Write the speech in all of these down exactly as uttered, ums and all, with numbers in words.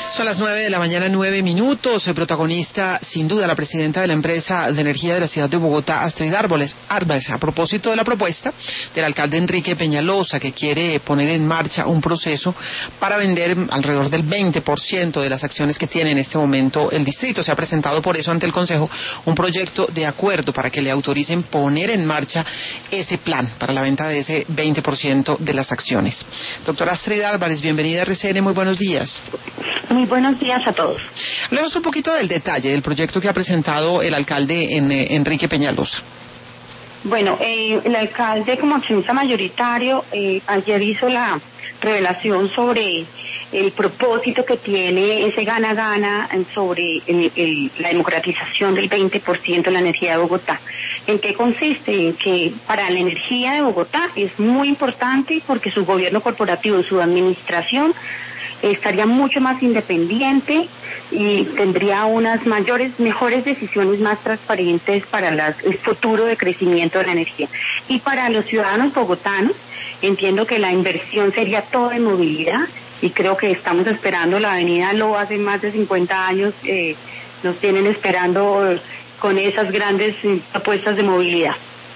Son las nueve de la mañana, nueve minutos. El protagonista, sin duda, la presidenta de la empresa de energía de la ciudad de Bogotá, Astrid Árboles, Árboles, a propósito de la propuesta del alcalde Enrique Peñalosa, que quiere poner en marcha un proceso para vender alrededor del veinte por ciento de las acciones que tiene en este momento el distrito. Se ha presentado por eso ante el Consejo un proyecto de acuerdo para que le autoricen poner en marcha ese plan para la venta de ese veinte por ciento de las acciones. Doctora Astrid Árboles, bienvenida a R C N, muy buenos días. Muy buenos días a todos. Hablemos un poquito del detalle del proyecto que ha presentado el alcalde en, eh, Enrique Peñalosa. Bueno, eh, el alcalde como accionista mayoritario eh, ayer hizo la revelación sobre el propósito que tiene ese gana-gana sobre el, el, la democratización del veinte por ciento de la energía de Bogotá. ¿En qué consiste? En que para la energía de Bogotá es muy importante porque su gobierno corporativo, su administración, estaría mucho más independiente y tendría unas mayores, mejores decisiones más transparentes para las, el futuro de crecimiento de la energía. Y para los ciudadanos bogotanos, entiendo que la inversión sería toda en movilidad y creo que estamos esperando la avenida Lo hace más de cincuenta años, eh, nos tienen esperando con esas grandes apuestas de movilidad.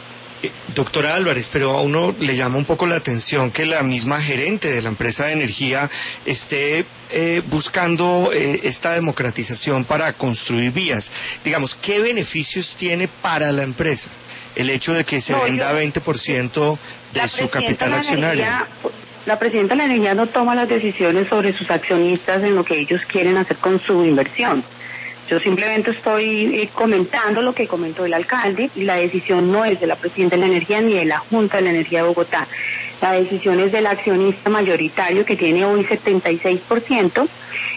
Doctora Álvarez, pero a uno le llama un poco la atención que la misma gerente de la empresa de energía esté eh, buscando eh, esta democratización para construir vías. Digamos, ¿qué beneficios tiene para la empresa el hecho de que se no, venda yo, veinte por ciento de su capital accionario? Energía, la presidenta de la energía no toma las decisiones sobre sus accionistas en lo que ellos quieren hacer con su inversión. Yo simplemente estoy eh, comentando lo que comentó el alcalde y la decisión no es de la presidenta de la energía ni de la Junta de la Energía de Bogotá. La decisión es del accionista mayoritario que tiene hoy setenta y seis por ciento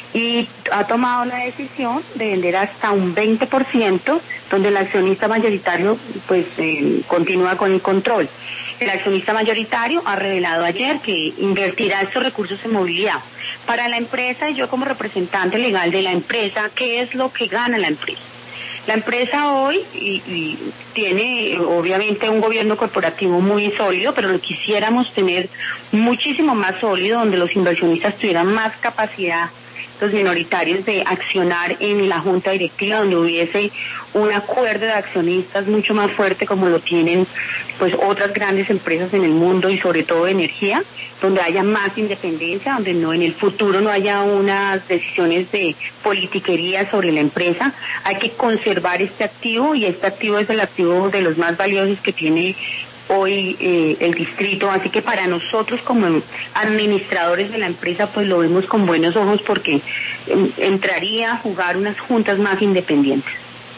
y ha tomado la decisión de vender hasta un veinte por ciento, donde el accionista mayoritario pues eh, continúa con el control. El accionista mayoritario ha revelado ayer que invertirá estos recursos en movilidad. Para la empresa, y yo como representante legal de la empresa, ¿qué es lo que gana la empresa? La empresa hoy y, y tiene obviamente un gobierno corporativo muy sólido, pero lo quisiéramos tener muchísimo más sólido, donde los inversionistas tuvieran más capacidad, los minoritarios, de accionar en la junta directiva, donde hubiese un acuerdo de accionistas mucho más fuerte como lo tienen pues otras grandes empresas en el mundo y sobre todo de energía, donde haya más independencia, donde no en el futuro no haya unas decisiones de politiquería sobre la empresa. Hay que conservar este activo y este activo es el activo de los más valiosos que tiene hoy eh, el distrito, así que para nosotros como administradores de la empresa pues lo vemos con buenos ojos porque eh, entraría a jugar unas juntas más independientes.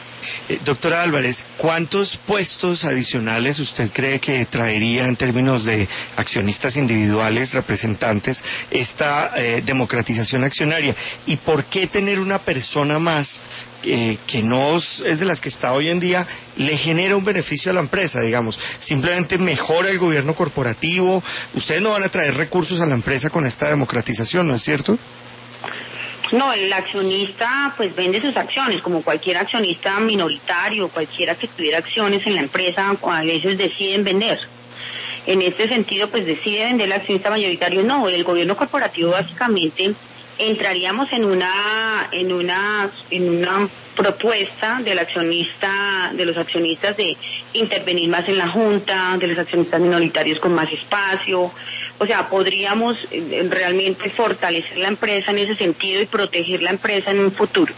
Eh, doctora Álvarez, ¿cuántos puestos adicionales usted cree que traería en términos de accionistas individuales, representantes, esta eh, democratización accionaria? ¿Y por qué tener una persona más eh, que no es de las que está hoy en día, le genera un beneficio a la empresa, digamos? Simplemente mejora el gobierno corporativo. Ustedes no van a traer recursos a la empresa con esta democratización, ¿no es cierto? No, el accionista pues vende sus acciones, como cualquier accionista minoritario, cualquiera que tuviera acciones en la empresa, a veces deciden vender. En este sentido, pues decide vender el accionista mayoritario. No, el gobierno corporativo básicamente entraríamos en una, en una, en una propuesta del accionista, de los accionistas de intervenir más en la junta, de los accionistas minoritarios con más espacio. O sea, podríamos eh, realmente fortalecer la empresa en ese sentido y proteger la empresa en un futuro.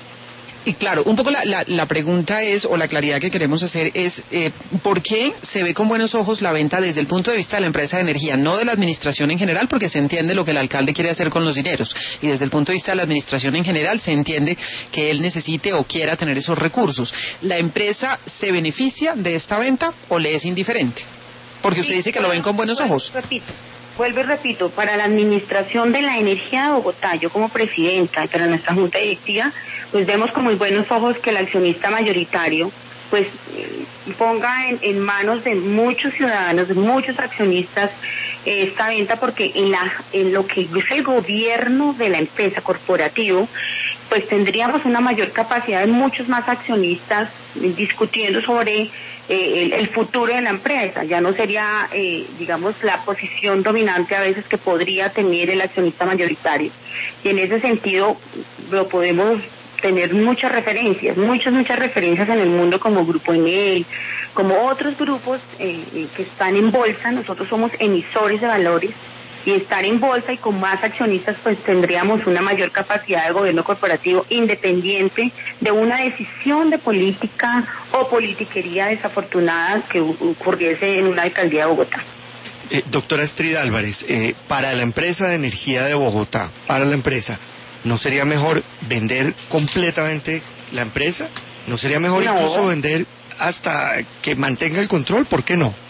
Y claro, un poco la, la, la pregunta es, o la claridad que queremos hacer es, eh, ¿por qué se ve con buenos ojos la venta desde el punto de vista de la empresa de energía, no de la administración en general, porque se entiende lo que el alcalde quiere hacer con los dineros, y desde el punto de vista de la administración en general se entiende que él necesite o quiera tener esos recursos? ¿La empresa se beneficia de esta venta o le es indiferente? Porque usted sí, dice que lo ven con buenos vuelvo, ojos. Repito, vuelvo y repito, para la administración de la energía de Bogotá, yo como presidenta y para nuestra junta directiva, pues vemos con muy buenos ojos que el accionista mayoritario pues ponga en, en manos de muchos ciudadanos, de muchos accionistas, eh, esta venta, porque en, la, en lo que es el gobierno de la empresa corporativo, pues tendríamos una mayor capacidad de muchos más accionistas discutiendo sobre eh, el, el futuro de la empresa. Ya no sería, eh, digamos, la posición dominante a veces que podría tener el accionista mayoritario. Y en ese sentido lo podemos tener muchas referencias, muchas, muchas referencias en el mundo como Grupo Enel, como otros grupos eh, que están en bolsa. Nosotros somos emisores de valores, y estar en bolsa y con más accionistas, pues tendríamos una mayor capacidad de gobierno corporativo independiente de una decisión de política o politiquería desafortunada que ocurriese en una alcaldía de Bogotá. Eh, doctora Astrid Álvarez, eh, para la empresa de energía de Bogotá, para la empresa, ¿no sería mejor vender completamente la empresa? ¿No sería mejor no. incluso vender hasta que mantenga el control? ¿Por qué no?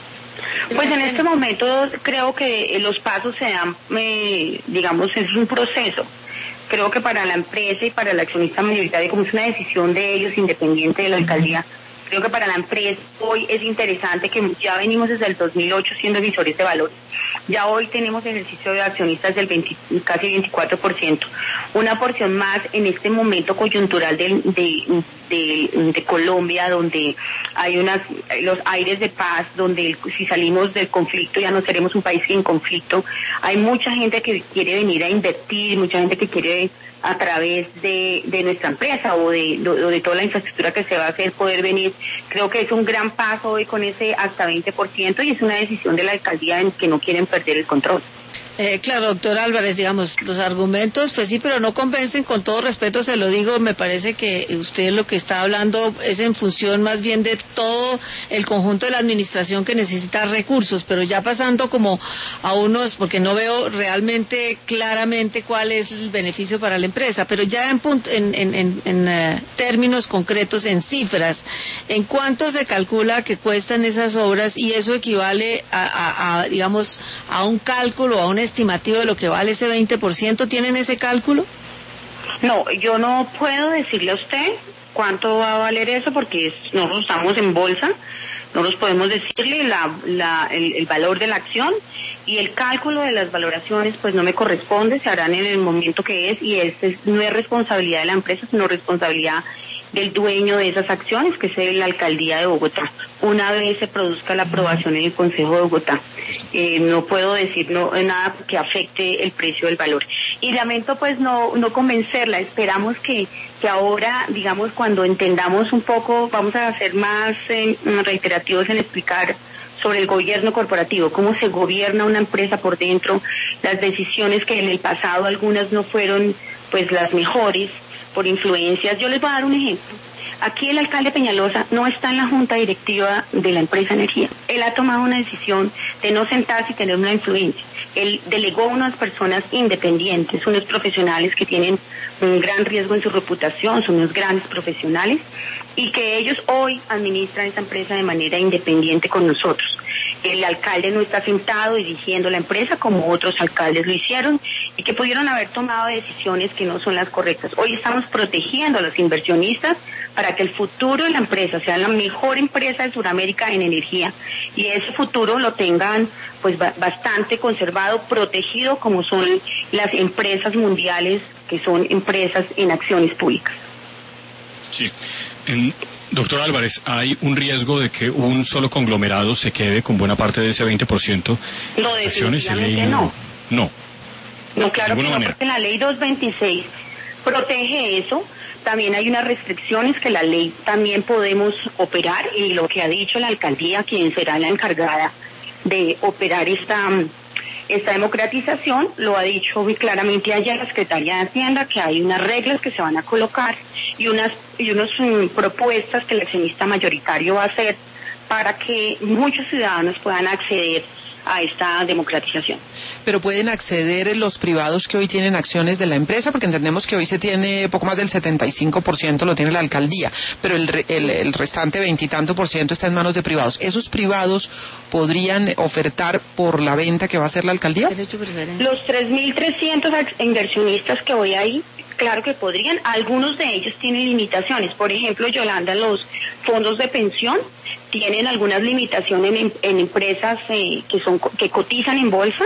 Pues en este momento creo que los pasos se dan, eh, digamos, es un proceso. Creo que para la empresa y para el accionista mayoritario, como es una decisión de ellos independiente de la alcaldía, creo que para la empresa hoy es interesante que ya venimos desde el dos mil ocho siendo emisores de valores. Ya hoy tenemos ejercicio de accionistas del veinte, casi veinticuatro por ciento. Una porción más en este momento coyuntural de, de, de, de Colombia, donde hay unas los aires de paz, donde si salimos del conflicto ya no seremos un país sin conflicto. Hay mucha gente que quiere venir a invertir, mucha gente que quiere a través de, de nuestra empresa o de, o de toda la infraestructura que se va a hacer poder venir. Creo que es un gran paso hoy con ese hasta veinte por ciento y es una decisión de la alcaldía en que no quieren perder el control. Eh, claro, doctor Álvarez, digamos, los argumentos, pues sí, pero no convencen, con todo respeto se lo digo, me parece que usted lo que está hablando es en función más bien de todo el conjunto de la administración que necesita recursos, pero ya pasando como a unos, porque no veo realmente claramente cuál es el beneficio para la empresa, pero ya en, punto, en, en, en, en uh, términos concretos, en cifras, ¿en cuánto se calcula que cuestan esas obras y eso equivale a, a, a digamos, a un cálculo, a un estimativo de lo que vale ese veinte por ciento? ¿Tienen ese cálculo? No, yo no puedo decirle a usted cuánto va a valer eso porque es, nosotros estamos en bolsa, nosotros podemos decirle la, la, el, el valor de la acción y el cálculo de las valoraciones pues no me corresponde, se harán en el momento que es y es, es, no es responsabilidad de la empresa, sino responsabilidad del dueño de esas acciones, que es la alcaldía de Bogotá, una vez se produzca la aprobación en el Consejo de Bogotá. Eh, no puedo decir no, nada que afecte el precio del valor. Y lamento pues no, no convencerla, esperamos que, que ahora, digamos, cuando entendamos un poco, vamos a ser más eh, reiterativos en explicar sobre el gobierno corporativo, cómo se gobierna una empresa por dentro, las decisiones que en el pasado algunas no fueron pues las mejores, por influencias. Yo les voy a dar un ejemplo. Aquí el alcalde Peñalosa no está en la junta directiva de la empresa Energía. Él ha tomado una decisión de no sentarse y tener una influencia. Él delegó a unas personas independientes, unos profesionales que tienen un gran riesgo en su reputación, son unos grandes profesionales, y que ellos hoy administran esta empresa de manera independiente con nosotros. El alcalde no está sentado dirigiendo la empresa como otros alcaldes lo hicieron y que pudieron haber tomado decisiones que no son las correctas. Hoy estamos protegiendo a los inversionistas para que el futuro de la empresa sea la mejor empresa de Sudamérica en energía y ese futuro lo tengan pues bastante conservado, protegido como son las empresas mundiales que son empresas en acciones públicas. Sí. En... Doctor Álvarez, ¿hay un riesgo de que un solo conglomerado se quede con buena parte de ese veinte por ciento de no, las acciones? Definitivamente no. No. No, claro que no, manera. Porque la ley doscientos veintiséis protege eso. También hay unas restricciones que la ley también podemos operar y lo que ha dicho la alcaldía, quien será la encargada de operar esta... Esta democratización lo ha dicho muy claramente ayer la Secretaría de Hacienda, que hay unas reglas que se van a colocar y unas y unas um, propuestas que el accionista mayoritario va a hacer para que muchos ciudadanos puedan acceder a esta democratización. Pero pueden acceder los privados que hoy tienen acciones de la empresa, porque entendemos que hoy se tiene poco más del setenta y cinco por ciento lo tiene la alcaldía, pero el, el, el restante veintitanto por ciento está en manos de privados. ¿Esos privados podrían ofertar por la venta que va a hacer la alcaldía? Los tres mil trescientos inversionistas que hoy hay, claro que podrían. Algunos de ellos tienen limitaciones. Por ejemplo, Yolanda, los fondos de pensión tienen algunas limitaciones en, en empresas eh, que son que cotizan en bolsa,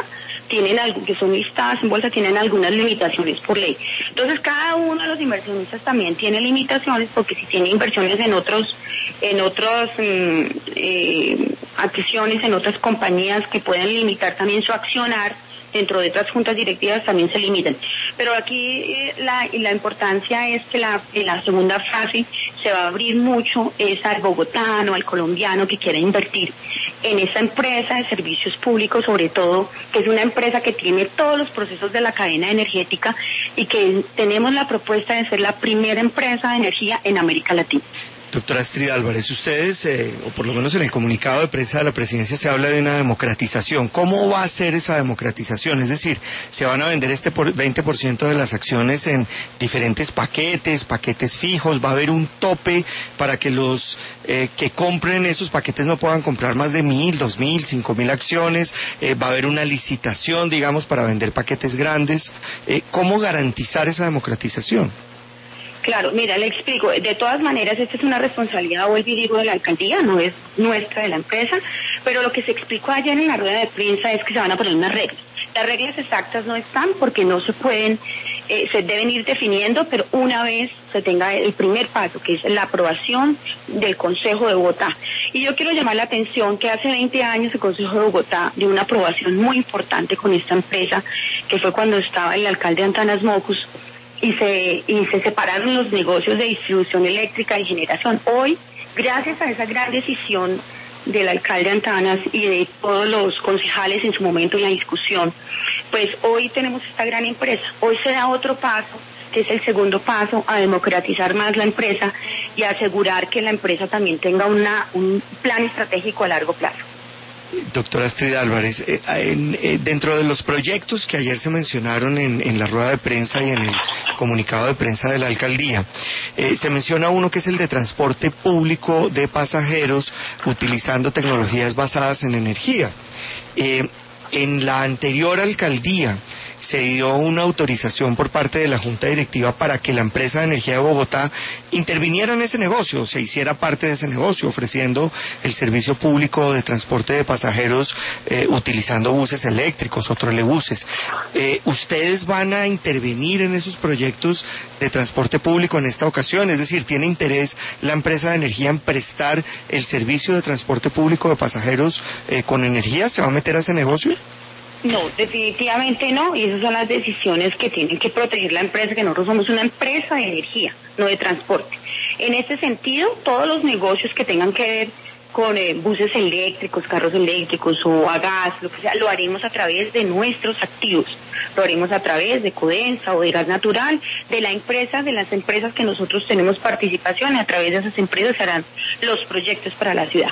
tienen algo, que son listadas en bolsa, tienen algunas limitaciones por ley. Entonces cada uno de los inversionistas también tiene limitaciones, porque si tiene inversiones en otros, en otras eh, eh, acciones, en otras compañías que pueden limitar también su accionar, dentro de otras juntas directivas también se limitan. Pero aquí eh, la, la importancia es que la, en la segunda fase se va a abrir mucho es al bogotano, al colombiano que quiera invertir en esa empresa de servicios públicos, sobre todo, que es una empresa que tiene todos los procesos de la cadena energética y que tenemos la propuesta de ser la primera empresa de energía en América Latina. Doctora Astrid Álvarez, ustedes, eh, o por lo menos en el comunicado de prensa de la presidencia se habla de una democratización. ¿Cómo va a ser esa democratización? Es decir, ¿se van a vender este por veinte por ciento de las acciones en diferentes paquetes, paquetes fijos? ¿Va a haber un tope para que los eh, que compren esos paquetes no puedan comprar más de mil, dos mil, cinco mil acciones? Eh, ¿Va a haber una licitación, digamos, para vender paquetes grandes? Eh, ¿Cómo garantizar esa democratización? Claro, mira, le explico. De todas maneras, esta es una responsabilidad, hoy digo, de la alcaldía, no es nuestra, de la empresa, pero lo que se explicó ayer en la rueda de prensa es que se van a poner unas reglas. Las reglas exactas no están porque no se pueden, eh, se deben ir definiendo, pero una vez se tenga el primer paso, que es la aprobación del Consejo de Bogotá. Y yo quiero llamar la atención que hace veinte años el Consejo de Bogotá dio una aprobación muy importante con esta empresa, que fue cuando estaba el alcalde Antanas Mocus, y se y se separaron los negocios de distribución eléctrica y generación. Hoy, gracias a esa gran decisión del alcalde Antanas y de todos los concejales en su momento en la discusión, pues hoy tenemos esta gran empresa. Hoy se da otro paso, que es el segundo paso, a democratizar más la empresa y a asegurar que la empresa también tenga una un plan estratégico a largo plazo. Doctora Astrid Álvarez, eh, en, eh, dentro de los proyectos que ayer se mencionaron en, en la rueda de prensa y en el comunicado de prensa de la alcaldía, eh, se menciona uno que es el de transporte público de pasajeros utilizando tecnologías basadas en energía. Eh, en la anterior alcaldía se dio una autorización por parte de la Junta Directiva para que la empresa de energía de Bogotá interviniera en ese negocio, se hiciera parte de ese negocio, ofreciendo el servicio público de transporte de pasajeros eh, utilizando buses eléctricos o trolebuses. Eh, ¿Ustedes van a intervenir en esos proyectos de transporte público en esta ocasión? Es decir, ¿tiene interés la empresa de energía en prestar el servicio de transporte público de pasajeros eh, con energía? ¿Se va a meter a ese negocio? No, definitivamente no, y esas son las decisiones que tienen que proteger la empresa, que nosotros somos una empresa de energía, no de transporte. En este sentido, todos los negocios que tengan que ver con eh, buses eléctricos, carros eléctricos o a gas, lo que sea, lo haremos a través de nuestros activos, lo haremos a través de Codensa o de Gas Natural, de la empresa, de las empresas que nosotros tenemos participación, y a través de esas empresas se harán los proyectos para la ciudad.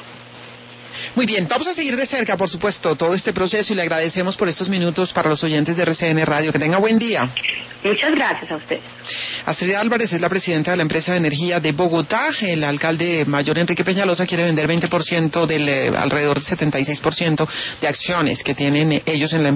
Muy bien, vamos a seguir de cerca, por supuesto, todo este proceso y le agradecemos por estos minutos para los oyentes de R C N Radio. Que tenga buen día. Muchas gracias a ustedes. Astrid Álvarez es la presidenta de la empresa de energía de Bogotá. El alcalde mayor Enrique Peñalosa quiere vender veinte por ciento del eh, alrededor de setenta y seis por ciento de acciones que tienen eh, ellos en la empresa.